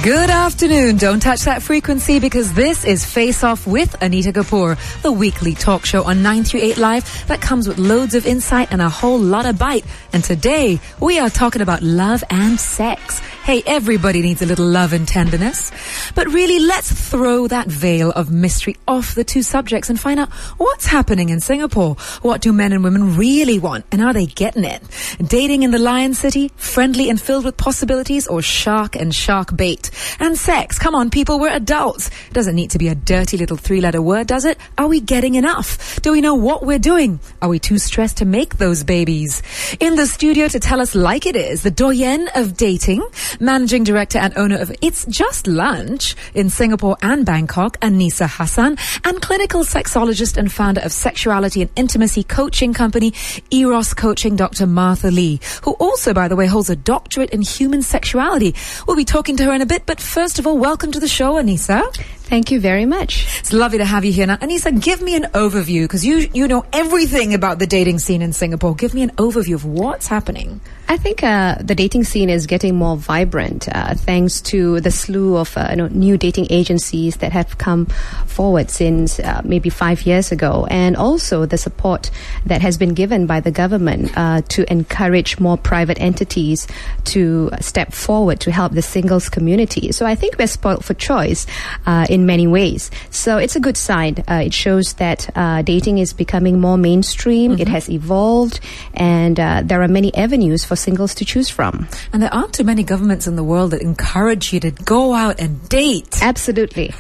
Good afternoon. Don't touch that frequency because this is Face Off with Anita Kapoor, the weekly talk show on 938 Live that comes with loads of insight and a whole lot of bite. And today we are talking about love and sex. Hey, everybody needs a little love and tenderness. But really, let's throw that veil of mystery off the two subjects and find out what's happening in Singapore. What do men and women really want, and are they getting it? Dating in the Lion City, friendly and filled with possibilities, or shark and shark bait? And sex, come on people, we're adults. It doesn't need to be a dirty little three-letter word, does it? Are we getting enough? Do we know what we're doing? Are we too stressed to make those babies? In the studio to tell us like it is, the doyen of dating, managing director and owner of It's Just Lunch in Singapore and Bangkok, Anisa Hassan, and clinical sexologist and founder of sexuality and intimacy coaching company Eros Coaching, Dr. Martha Lee, who also, by the way, holds a doctorate in human sexuality. We'll be talking to her in a bit, but first of all, welcome to the show, Anisa. Thank you very much. It's lovely to have you here. Now, Anisa, give me an overview, because you know everything about the dating scene in Singapore. Give me an overview of what's happening. I think the dating scene is getting more vibrant thanks to the slew of new dating agencies that have come forward since maybe 5 years ago, and also the support that has been given by the government to encourage more private entities to step forward to help the singles community. So I think we're spoiled for choice in many ways. So it's a good sign. It shows that dating is becoming more mainstream. Mm-hmm. It has evolved, and there are many avenues for singles to choose from. And there aren't too many governments in the world that encourage you to go out and date. Absolutely.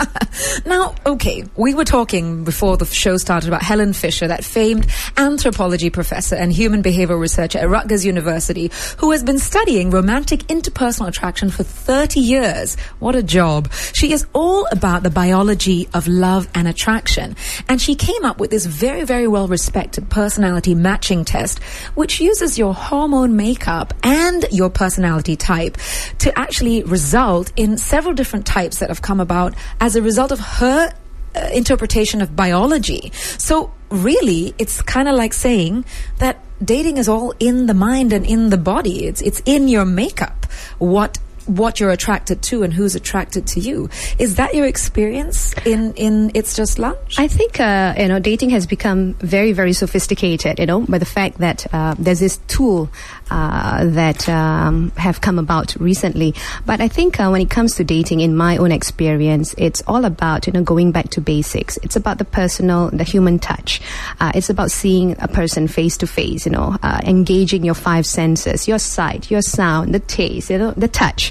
Now, okay, we were talking before the show started about Helen Fisher, that famed anthropology professor and human behavioral researcher at Rutgers University, who has been studying romantic interpersonal attraction for 30 years. What a job. She is all about the biology of love and attraction. And she came up with this very, very well-respected personality matching test, which uses your hormone makeup and your personality type to actually result in several different types that have come about as a result of her interpretation of biology. So really, it's kind of like saying that dating is all in the mind and in the body. It's in your makeup, what you're attracted to and who's attracted to you. Is that your experience in It's Just Lunch? I think, dating has become very, very sophisticated, by the fact that there's this tool that have come about recently. But I think when it comes to dating, in my own experience, it's all about, going back to basics. It's about the personal, the human touch. It's about seeing a person face to face, engaging your five senses, your sight, your sound, the taste, the touch.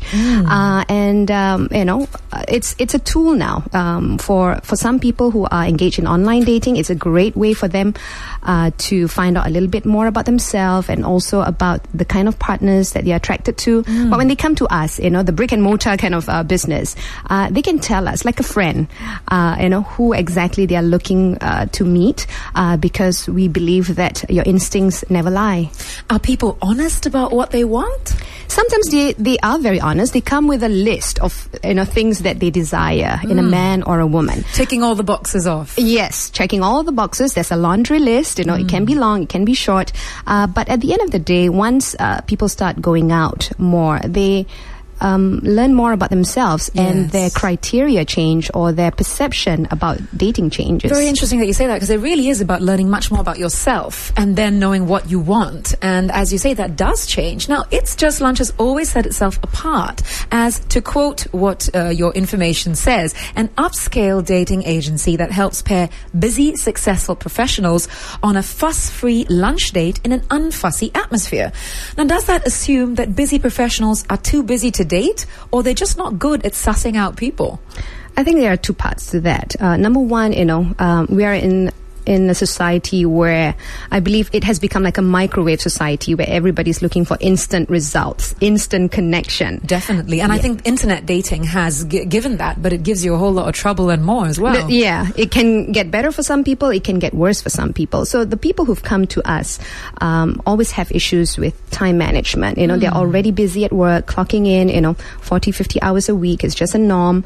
It's a tool now for some people who are engaged in online dating. It's a great way for them to find out a little bit more about themselves and also about the kind of partners that they're attracted to. But when they come to us, the brick and mortar kind of business, they can tell us, like a friend, who exactly they are looking to meet, because we believe that your instincts never lie. Are people honest about what they want? Sometimes they are very honest. They come with a list of things that they desire in a man or a woman. Ticking all the boxes off. Yes, checking all the boxes. There's a laundry list. It can be long, it can be short. But at the end of the day, once people start going out more, they learn more about themselves, and their criteria change, or their perception about dating changes. Very interesting that you say that, because it really is about learning much more about yourself and then knowing what you want. And as you say, that does change. Now, It's Just Lunch has always set itself apart as, to quote what your information says, an upscale dating agency that helps pair busy, successful professionals on a fuss-free lunch date in an unfussy atmosphere. Now, does that assume that busy professionals are too busy to date, or they're just not good at sussing out people? I think there are two parts to that. Number one, we are in a society where I believe it has become like a microwave society where everybody's looking for instant results, instant connection. Definitely. And I think internet dating has given that, but it gives you a whole lot of trouble and more as well. It can get better for some people, it can get worse for some people. So the people who've come to us always have issues with time management. They're already busy at work, clocking in, 40, 50 hours a week. It's just a norm.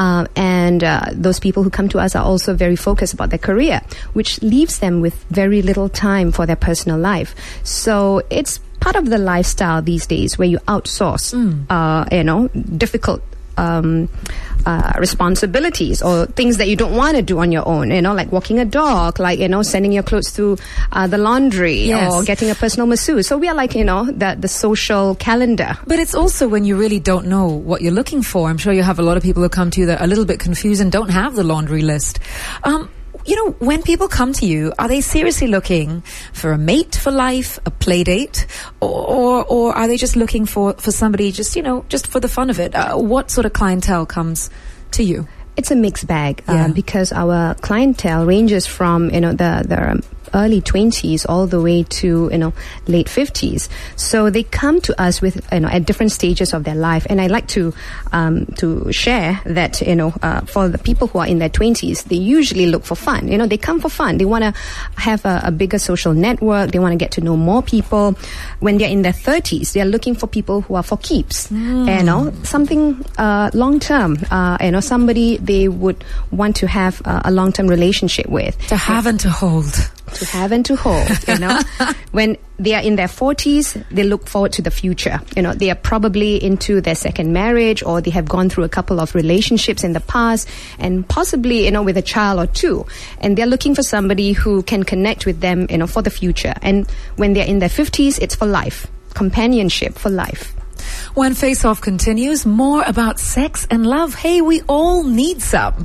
And those people who come to us are also very focused about their career, which leaves them with very little time for their personal life. So it's part of the lifestyle these days where you outsource, difficult responsibilities or things that you don't want to do on your own, like walking a dog, like, sending your clothes to the laundry, yes, or getting a personal masseuse. So we are like, the social calendar. But it's also when you really don't know what you're looking for. I'm sure you have a lot of people who come to you that are a little bit confused and don't have the laundry list. When people come to you, are they seriously looking for a mate for life, a play date, or are they just looking for somebody just for the fun of it? What sort of clientele comes to you? It's a mixed bag, because our clientele ranges from, the early 20s all the way to, late 50s. So they come to us with, at different stages of their life. And I like to share that, for the people who are in their 20s, they usually look for fun. They come for fun. They want to have a bigger social network. They want to get to know more people. When they're in their 30s, they're looking for people who are for keeps. Something long-term, somebody they would want to have a long-term relationship with. To have and to hold. To have and to hold, When they are in their 40s, they look forward to the future. They are probably into their second marriage, or they have gone through a couple of relationships in the past, and possibly, with a child or two. And they're looking for somebody who can connect with them, for the future. And when they're in their 50s, it's for life. Companionship for life. When Face Off continues, more about sex and love. Hey, we all need some.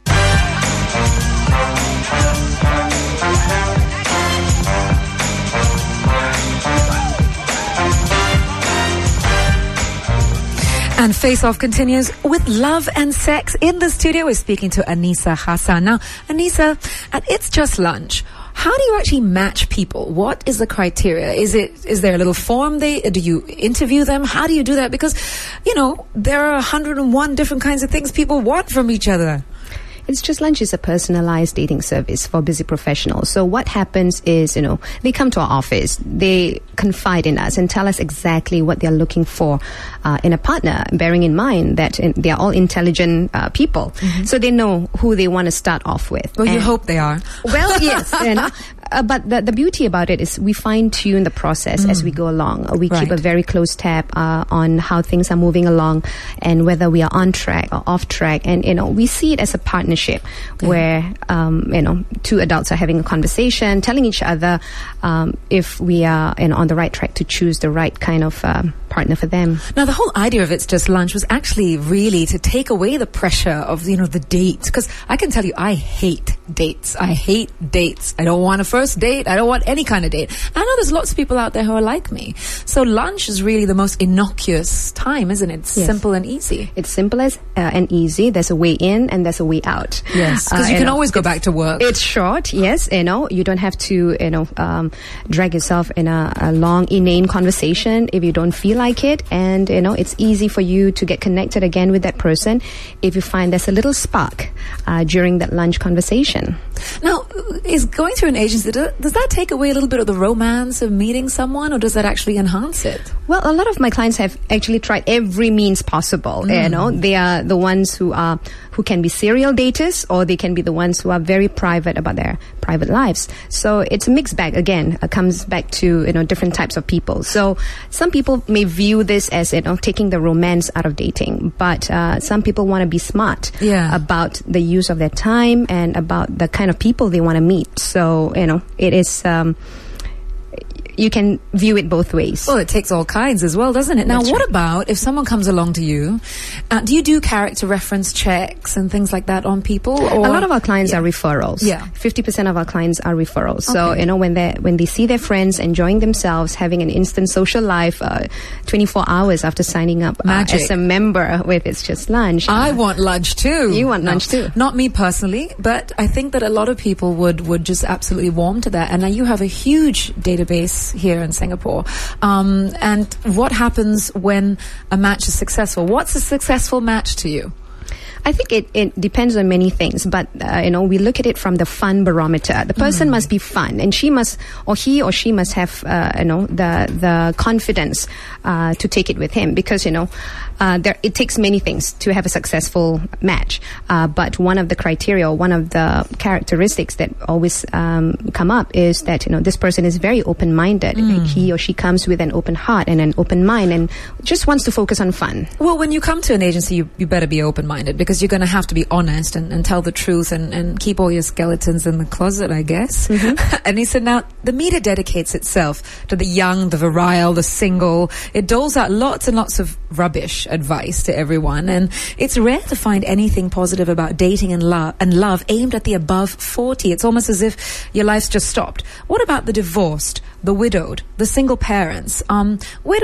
And Face Off continues with love and sex. In the studio, we're speaking to Anisa Hassan. Now, Anisa, at It's Just Lunch, how do you actually match people? What is the criteria? Is there a little form do you interview them? How do you do that? Because, there are 101 different kinds of things people want from each other. It's Just Lunch is a personalized dating service for busy professionals. So what happens is, they come to our office, they confide in us and tell us exactly what they're looking for in a partner, bearing in mind that they are all intelligent people. Mm-hmm. So they know who they want to start off with. Well, you hope they are. Well, yes. But the beauty about it is we fine-tune the process as we go along. We keep a very close tab on how things are moving along and whether we are on track or off track. And, we see it as a partnership where, two adults are having a conversation, telling each other if we are on the right track to choose the right kind of partner for them. Now, the whole idea of It's Just Lunch was actually really to take away the pressure of, the dates. Because I can tell you, I hate dates. I don't want a first date. I don't want any kind of date. I know there's lots of people out there who are like me. So lunch is really the most innocuous time, isn't it? It's simple and easy. It's simple and easy. There's a way in and there's a way out. Yes, because you can always go back to work. It's short, yes. You don't have to, drag yourself in a long, inane conversation if you don't feel like it. And, it's easy for you to get connected again with that person if you find there's a little spark during that lunch conversation. Now, is going through an agency, does that take away a little bit of the romance of meeting someone, or does that actually enhance it? Well, a lot of my clients have actually tried every means possible. They are the ones who can be serial daters, or they can be the ones who are very private about their private lives. So it's a mixed bag. Again, it comes back to different types of people. So some people may view this as taking the romance out of dating, but some people want to be smart about the use of their time and about the kind of people they want to meet. So it is. You can view it both ways. Well, it takes all kinds as well, doesn't it? Now, what about if someone comes along to you? Do you do character reference checks and things like that on people? Or? A lot of our clients are referrals. 50% of our clients are referrals. Okay. So, when they see their friends enjoying themselves, having an instant social life, 24 hours after signing up as a member with It's Just Lunch. I want lunch too. You want lunch too. Not me personally, but I think that a lot of people would just absolutely warm to that. And now you have a huge database here in Singapore. And what happens when a match is successful? What's a successful match to you? I think it depends on many things, but we look at it from the fun barometer. The person must be fun, and he or she must have the confidence to take it with him, because it takes many things to have a successful match. But one of the criteria, one of the characteristics that always come up is that this person is very open-minded. He or she comes with an open heart and an open mind, and just wants to focus on fun. Well, when you come to an agency, you better be open-minded, because you're going to have to be honest and tell the truth and keep all your skeletons in the closet, I guess. And he said, now, the media dedicates itself to the young, the virile, the single. It doles out lots and lots of rubbish advice to everyone, and it's rare to find anything positive about dating and love aimed at the above 40. It's almost as if your life's just stopped. What about the divorced, the widowed, the single parents? Where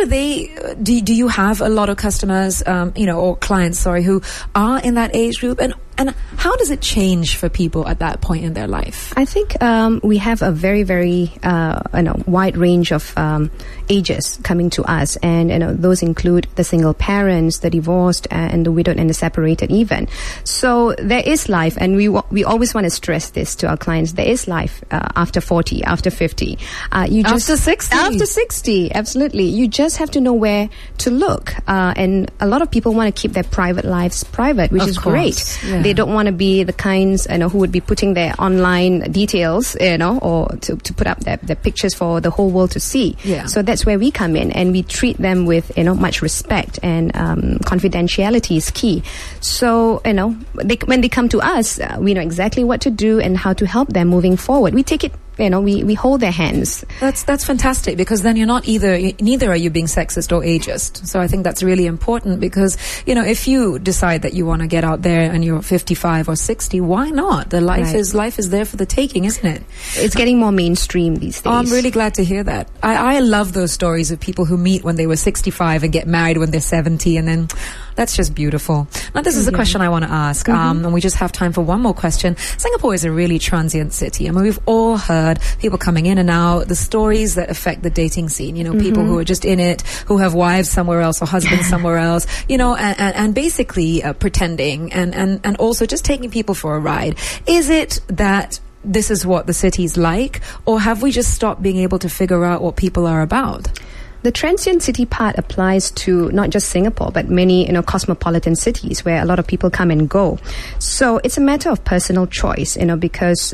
do you have a lot of customers, or clients, who are in that age group? And how does it change for people at that point in their life? I think we have a very, very wide range of ages coming to us, and those include the single parents, the divorced, and the widowed, and the separated even. So there is life, and we always want to stress this to our clients. There is life after 40, after 50. After 60? After 60, absolutely. You just have to know where to look. And a lot of people want to keep their private lives private, which is great. Yeah. They don't want to be the kinds who would be putting their online details, or to put up their pictures for the whole world to see. Yeah. So that's where we come in, and we treat them with much respect, and confidentiality is key. So when they come to us, we know exactly what to do and how to help them moving forward. We take it. We hold their hands. That's fantastic, because then you're neither are you being sexist or ageist. So I think that's really important, because if you decide that you want to get out there and you're 55 or 60, why not? The life is there for the taking, isn't it? It's getting more mainstream these days. Oh, I'm really glad to hear that. I love those stories of people who meet when they were 65 and get married when they're 70, and then that's just beautiful. Now, this is a question I want to ask, and we just have time for one more question. Singapore is a really transient city. I mean, we've all heard people coming in and out, the stories that affect the dating scene, people who are just in it, who have wives somewhere else or husbands somewhere else, and basically pretending and also just taking people for a ride. Is it that this is what the city's like, or have we just stopped being able to figure out what people are about? The transient city part applies to not just Singapore, but many, cosmopolitan cities where a lot of people come and go. So it's a matter of personal choice, because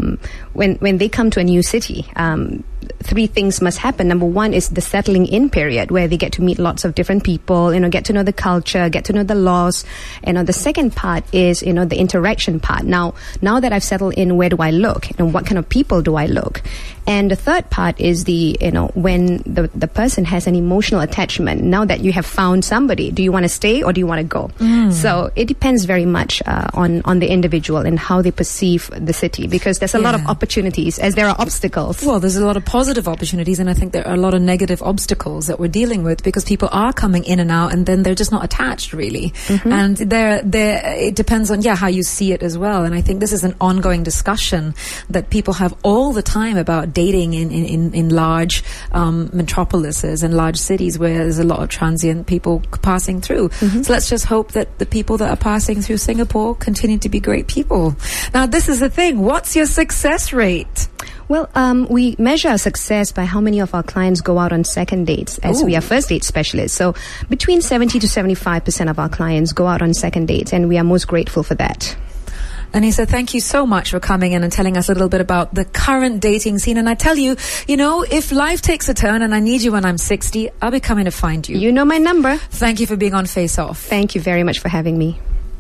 when they come to a new city, three things must happen. Number one is the settling in period, where they get to meet lots of different people, get to know the culture, get to know the laws. The second part is, the interaction part. Now that I've settled in, where do I look? What kind of people do I look? And the third part is when the person has an emotional attachment. Now that you have found somebody, do you want to stay or do you want to go? So it depends very much on the individual and how they perceive the city, because there's a lot of opportunities as there are obstacles. Well, there's a lot of positive opportunities, and I think there are a lot of negative obstacles that we're dealing with, because people are coming in and out, and then they're just not attached, really. And it depends on how you see it as well. And I think this is an ongoing discussion that people have all the time about dating in large metropolises and large cities where there's a lot of transient people passing through. So let's just hope that the people that are passing through Singapore continue to be great people. Now, this is the thing. What's your success rate? Well, we measure success by how many of our clients go out on second dates, as we are first date specialists. So between 70 to 75% of our clients go out on second dates, and we are most grateful for that. Anissa, thank you so much for coming in and telling us a little bit about the current dating scene. And I tell you, if life takes a turn and I need you when I'm 60, I'll be coming to find you. You know my number. Thank you for being on Face Off. Thank you very much for having me.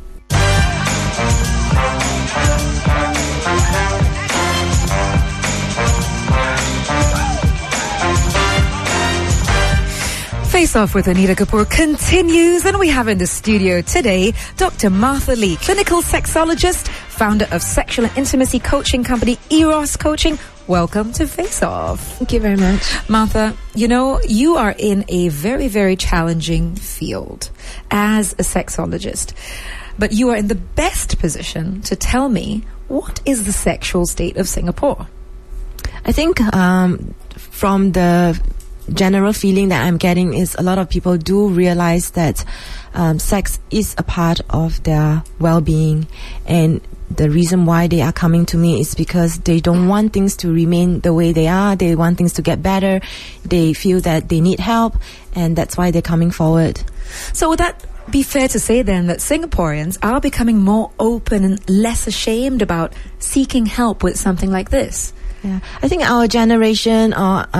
Face Off with Anita Kapoor continues, and we have in the studio today Dr. Martha Lee, clinical sexologist, founder of sexual and intimacy coaching company Eros Coaching. Welcome to Face Off. Thank you very much. Martha, you are in a very, very challenging field as a sexologist, but you are in the best position to tell me, what is the sexual state of Singapore? I think from the general feeling that I'm getting is a lot of people do realize that sex is a part of their well-being, and the reason why they are coming to me is because they don't want things to remain the way they are. They want things to get better. They feel that they need help, and that's why they're coming forward. So would that be fair to say then that Singaporeans are becoming more open and less ashamed about seeking help with something like this? Yeah, I think our generation,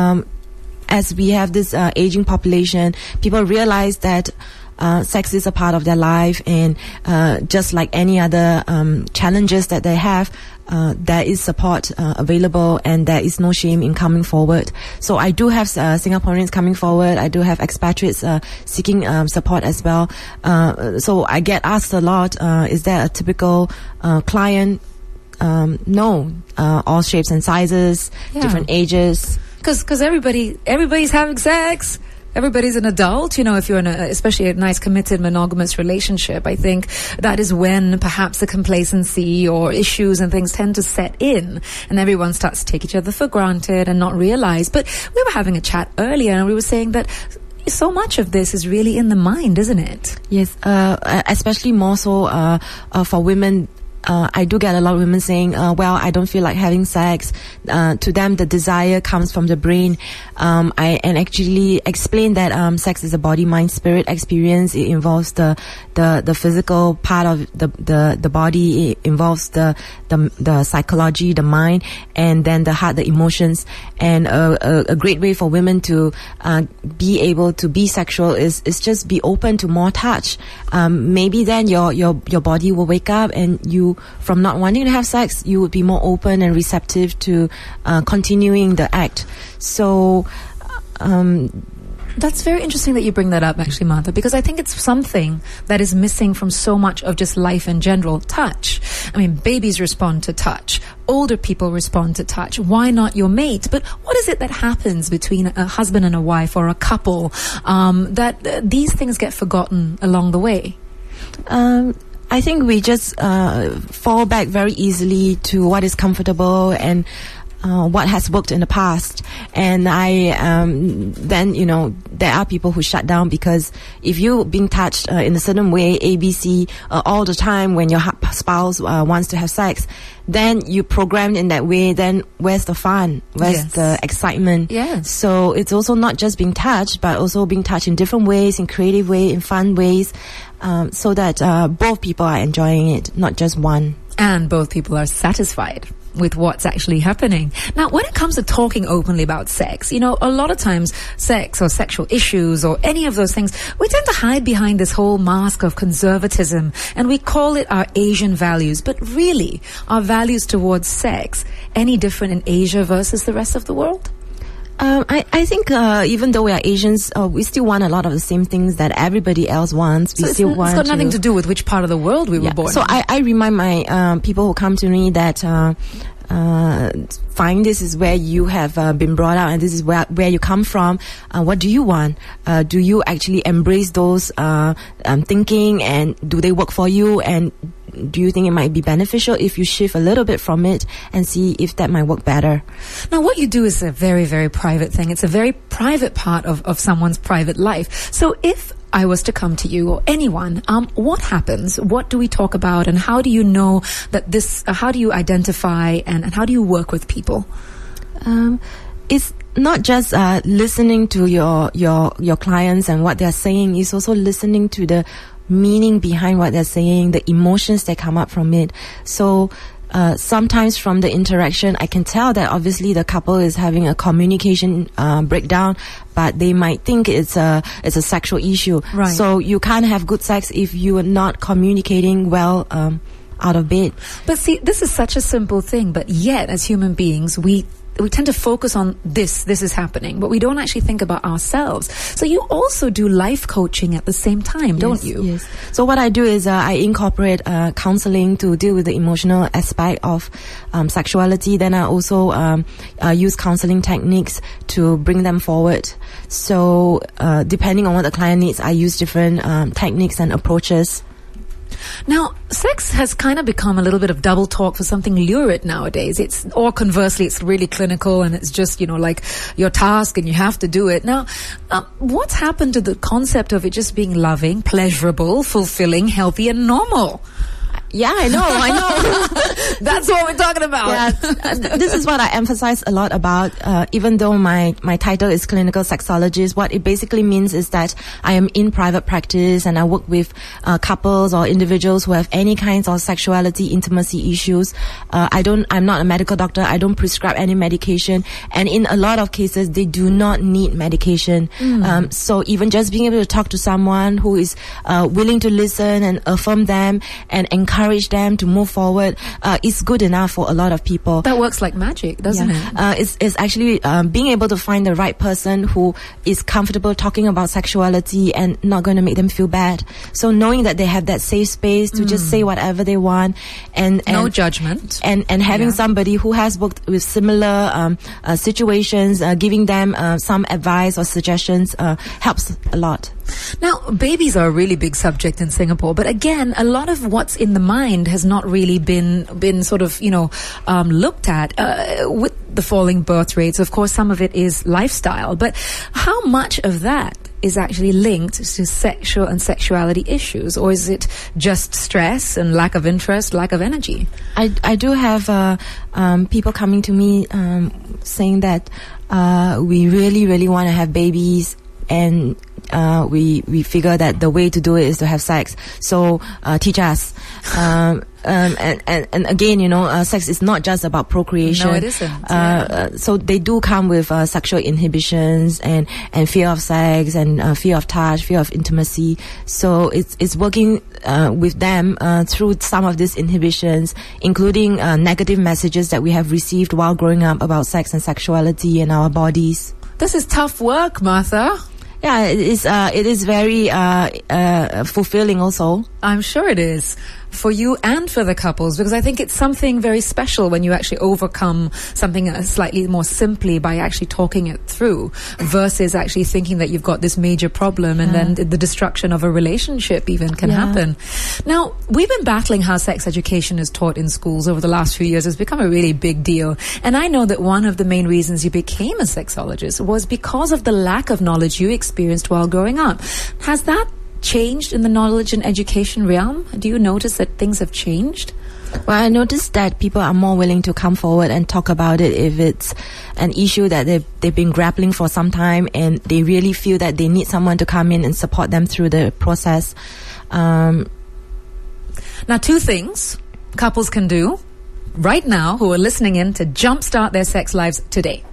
as we have this aging population, people realize that sex is a part of their life, and just like any other challenges that they have, there is support available, and there is no shame in coming forward. So I do have Singaporeans coming forward. I do have expatriates seeking support as well. So I get asked a lot, is there a typical client? No, all shapes and sizes, different ages. Because everybody's having sex. Everybody's an adult, you know, if you're in especially a nice committed monogamous relationship. I think that is when perhaps the complacency or issues and things tend to set in, and everyone starts to take each other for granted and not realize. But we were having a chat earlier, and we were saying that so much of this is really in the mind, isn't it? Yes, especially more so for women. I do get a lot of women saying, well, I don't feel like having sex. To them, the desire comes from the brain. I actually explain that sex is a body, mind, spirit experience. It involves the physical part of the body. It involves the psychology, the mind, and then the heart, the emotions. And a great way for women to be able to be sexual is just be open to more touch. Maybe then your body will wake up, and you, from not wanting to have sex, you would be more open and receptive to continuing the act. So that's very interesting that you bring that up, actually, Martha, because I think it's something that is missing from so much of just life in general. Touch. I mean, babies respond to touch. Older people respond to touch. Why not your mate? But what is it that happens between a husband and a wife or a couple that these things get forgotten along the way? I think we just fall back very easily to what is comfortable and what has worked in the past. And then, you know, there are people who shut down, because if you're being touched in a certain way, ABC, all the time when your spouse wants to have sex, then you programmed in that way, then where's the fun? Where's the excitement? Yes. So it's also not just being touched, but also being touched in different ways, in creative ways, in fun ways, so that both people are enjoying it, not just one. And both people are satisfied with what's actually happening. Now, when it comes to talking openly about sex, you know, a lot of times sex or sexual issues or any of those things, we tend to hide behind this whole mask of conservatism, and we call it our Asian values. But really, are values towards sex any different in Asia versus the rest of the world? I think even though we are Asians, we still want a lot of the same things that everybody else wants. It's got nothing to do with which part of the world we were born. So I remind my people who come to me that fine, this is where you have been brought up, and this is where you come from. What do you want? Do you actually embrace those thinking, and do they work for you? And do you think it might be beneficial if you shift a little bit from it and see if that might work better? Now, what you do is a very, very private thing. It's a very private part of someone's private life. So if I was to come to you or anyone, what happens? What do we talk about? And how do you know that this, how do you identify and how do you work with people? It's not just listening to your clients and what they're saying. It's also listening to the meaning behind what they're saying, the emotions that come up from it. So sometimes from the interaction, I can tell that obviously the couple is having a communication breakdown, but they might think it's a sexual issue. Right. So you can't have good sex if you are not communicating well out of bed. But see, this is such a simple thing, but yet as human beings, we tend to focus on this is happening, but we don't actually think about ourselves. So you also do life coaching at the same time, don't you? Yes. So what I do is I incorporate counseling to deal with the emotional aspect of sexuality. Then I also use counseling techniques to bring them forward. So depending on what the client needs, I use different techniques and approaches. Now, sex has kind of become a little bit of double talk for something lurid nowadays. Or conversely, it's really clinical and it's just, like your task and you have to do it. Now, what's happened to the concept of it just being loving, pleasurable, fulfilling, healthy and normal? Yeah, I know. That's what we're talking about. Yeah, this is what I emphasize a lot about. Even though my title is clinical sexologist, what it basically means is that I am in private practice and I work with couples or individuals who have any kinds of sexuality, intimacy issues. I'm not a medical doctor. I don't prescribe any medication, and in a lot of cases, they do not need medication. So even just being able to talk to someone who is willing to listen and affirm them and encourage them to move forward is good enough for a lot of people. That works like magic, doesn't it? It's actually being able to find the right person who is comfortable talking about sexuality and not going to make them feel bad. So knowing that they have that safe space to just say whatever they want and no judgment, and having somebody who has worked with similar situations, giving them some advice or suggestions helps a lot. Now, babies are a really big subject in Singapore, but again, a lot of what's in the mind has not really been sort of, looked at with the falling birth rates. Of course, some of it is lifestyle, but how much of that is actually linked to sexual and sexuality issues, or is it just stress and lack of interest, lack of energy? I do have people coming to me saying that we really, really want to have babies, and we figure that the way to do it is to have sex. So teach us. And again, sex is not just about procreation. No, it isn't. So they do come with sexual inhibitions and fear of sex and fear of touch, fear of intimacy. So it's working with them through some of these inhibitions, including negative messages that we have received while growing up about sex and sexuality and our bodies. This is tough work, Martha. Yeah, it is very fulfilling also. I'm sure it is. For you and for the couples, because I think it's something very special when you actually overcome something slightly more simply by actually talking it through versus actually thinking that you've got this major problem and then the destruction of a relationship even can happen. Now, we've been battling how sex education is taught in schools over the last few years. It's become a really big deal. And I know that one of the main reasons you became a sexologist was because of the lack of knowledge you experienced while growing up. Has that changed in the knowledge and education realm? Do you notice that things have changed? Well, I noticed that people are more willing to come forward and talk about it if it's an issue that they've been grappling for some time and they really feel that they need someone to come in and support them through the process. Now, two things couples can do right now who are listening in to jumpstart their sex lives today.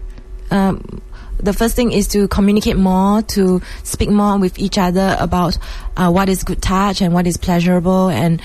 The first thing is to communicate more, to speak more with each other about what is good touch and what is pleasurable, and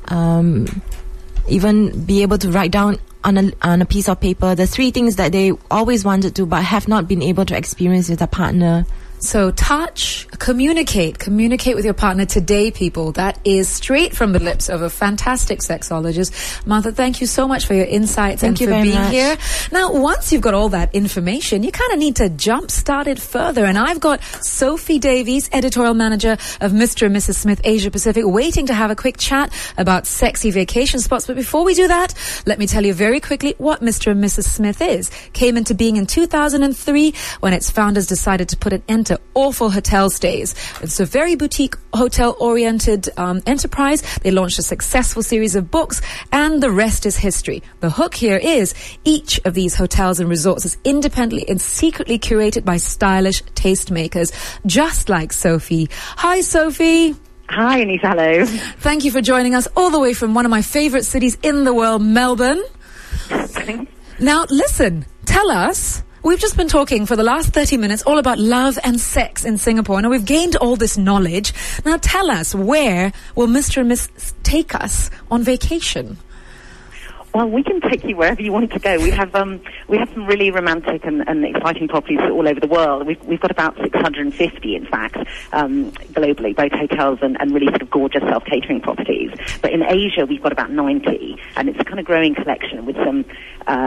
even be able to write down on a piece of paper the 3 things that they always wanted to but have not been able to experience with a partner. So touch, communicate with your partner today, people. That is straight from the lips of a fantastic sexologist. Martha, thank you so much for your insights and for being here. Now, once you've got all that information, you kind of need to jumpstart it further. And I've got Sophie Davies, editorial manager of Mr. and Mrs. Smith Asia Pacific, waiting to have a quick chat about sexy vacation spots. But before we do that, let me tell you very quickly what Mr. and Mrs. Smith is. Came into being in 2003 when its founders decided to put an end to awful hotel stays. It's a very boutique hotel-oriented enterprise. They launched a successful series of books, and the rest is history. The hook here is each of these hotels and resorts is independently and secretly curated by stylish tastemakers, just like Sophie. Hi, Sophie. Hi, Anita. Hello. Thank you for joining us all the way from one of my favorite cities in the world, Melbourne. Now, listen, tell us. We've just been talking for the last 30 minutes all about love and sex in Singapore. Now, we've gained all this knowledge. Now, tell us, where will Mr. and Miss take us on vacation? Well, we can take you wherever you want to go. We have some really romantic and exciting properties all over the world. We've got about 650, in fact, globally, both hotels and really sort of gorgeous self-catering properties. But in Asia, we've got about 90, and it's a kind of growing collection with some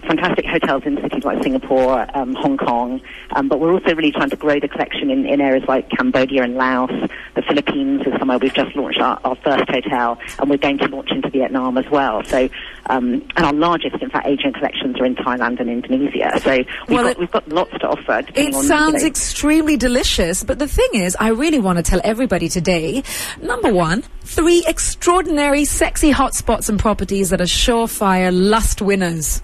fantastic hotels in cities like Singapore, Hong Kong, but we're also really trying to grow the collection in areas like Cambodia and Laos. The Philippines is somewhere we've just launched our first hotel, and we're going to launch into Vietnam as well. So, and our largest, in fact, Asian collections are in Thailand and Indonesia. So we've got lots to offer. It sounds extremely delicious, but the thing is, I really want to tell everybody today, number one, 3 extraordinary, sexy hotspots and properties that are surefire lust winners.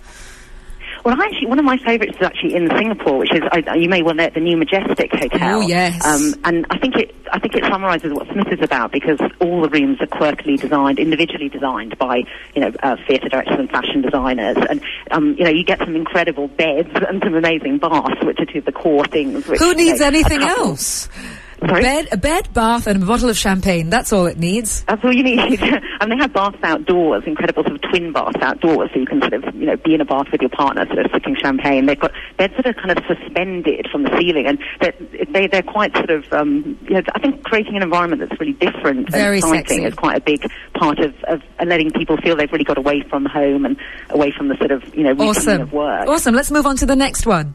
Well, actually, one of my favourites is actually in Singapore, which is you may well know the new Majestic Hotel. Oh yes. And I think it summarises what Smith is about, because all the rooms are quirkily designed, individually designed by theatre directors and fashion designers, and you get some incredible beds and some amazing baths, which are two of the core things. Which, who needs anything else? Sorry? A bed, bath, and a bottle of champagne. That's all it needs. That's all you need. And they have baths outdoors, incredible sort of twin baths outdoors, so you can sort of, be in a bath with your partner, sort of sipping champagne. They've got beds that are kind of suspended from the ceiling, and they're quite sort of, I think creating an environment that's really different Very and exciting sexy. is quite a big part of letting people feel they've really got away from home and away from the sort of, routine of work. Awesome. Let's move on to the next one.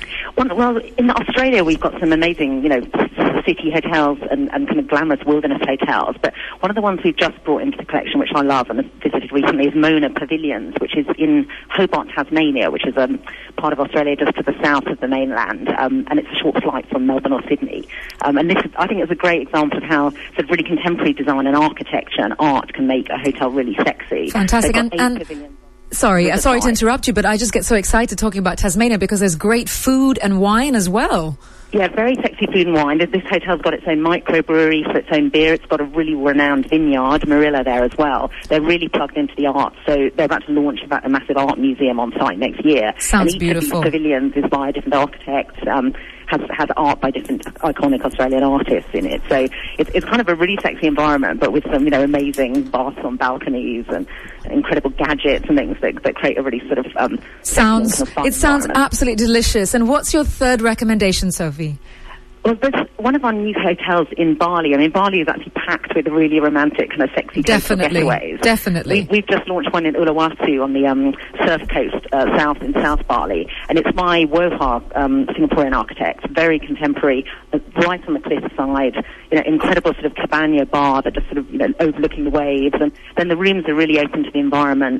Well, in Australia, we've got some amazing, city hotels and kind of glamorous wilderness hotels. But one of the ones we've just brought into the collection, which I love and have visited recently, is Mona Pavilions, which is in Hobart, Tasmania, which is part of Australia just to the south of the mainland. And it's a short flight from Melbourne or Sydney. And this, I think, is a great example of how sort of really contemporary design and architecture and art can make a hotel really sexy. Fantastic. They've got 8 And pavilions. sorry to interrupt you, but I just get so excited talking about Tasmania because there's great food and wine as well. Yeah, very sexy food and wine. This hotel's got its own microbrewery for its own beer. It's got a really renowned vineyard, Marilla, there as well. They're really plugged into the arts, so they're about to launch a massive art museum on site next year. Sounds and each beautiful. of these pavilions is by a different architect, has art by different iconic Australian artists in it. So it's kind of a really sexy environment, but with some, It amazing baths on balconies and incredible gadgets and things that create a really sort of sounds kind of fun it sounds environment. absolutely delicious. And what's your third recommendation, Sophie? Well, there's one of our new hotels in Bali. I mean, Bali is actually packed with really romantic kind of sexy coastal getaways. Definitely. We've just launched one in Uluwatu on the surf coast, south in South Bali, and it's by Woha, Singaporean architects, very contemporary, right on the cliffside, incredible sort of cabana bar that just sort of, overlooking the waves, and then the rooms are really open to the environment.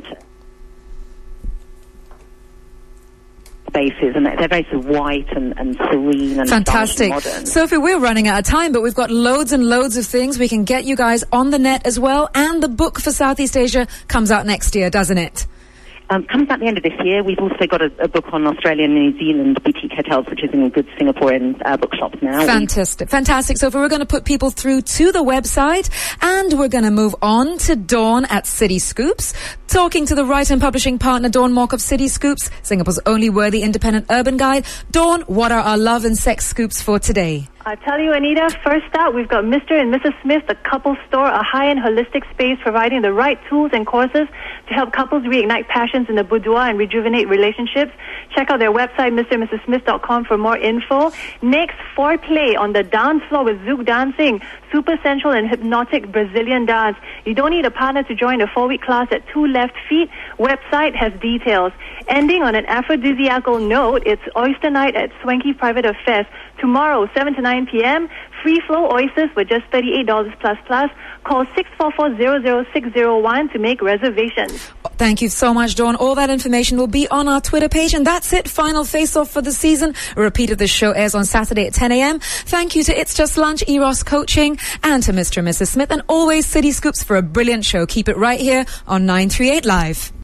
Spaces, and they're very sort of white and serene and Fantastic. stylish and modern. Sophie, we're running out of time, but we've got loads and loads of things. We can get you guys on the net as well, and the book for Southeast Asia comes out next year, doesn't it? Comes out the end of this year. We've also got a book on Australian and New Zealand boutique hotels, which is in good Singaporean bookshops now. Fantastic. So we're going to put people through to the website, and we're going to move on to Dawn at City Scoops, talking to the writer and publishing partner, Dawn Mock of City Scoops, Singapore's only worthy independent urban guide. Dawn, what are our love and sex scoops for today? I tell you, Anita, first out, we've got Mr. and Mrs. Smith, the couple store, a high-end holistic space providing the right tools and courses to help couples reignite passions in the boudoir and rejuvenate relationships. Check out their website, mrandmrssmith.com, for more info. Next, foreplay on the dance floor with Zouk dancing, super sensual and hypnotic Brazilian dance. You don't need a partner to join a 4-week class at 2 left feet. Website has details. Ending on an aphrodisiacal note, it's Oyster Night at Swanky Private Affairs. Tomorrow, 7 to 9 p.m., free flow oysters for just $38 plus. Call 644-00601 to make reservations. Thank you so much, Dawn. All that information will be on our Twitter page. And that's it. Final face-off for the season. A repeat of the show airs on Saturday at 10 a.m. Thank you to It's Just Lunch, Eros Coaching, and to Mr. and Mrs. Smith, and always City Scoops for a brilliant show. Keep it right here on 938 Live.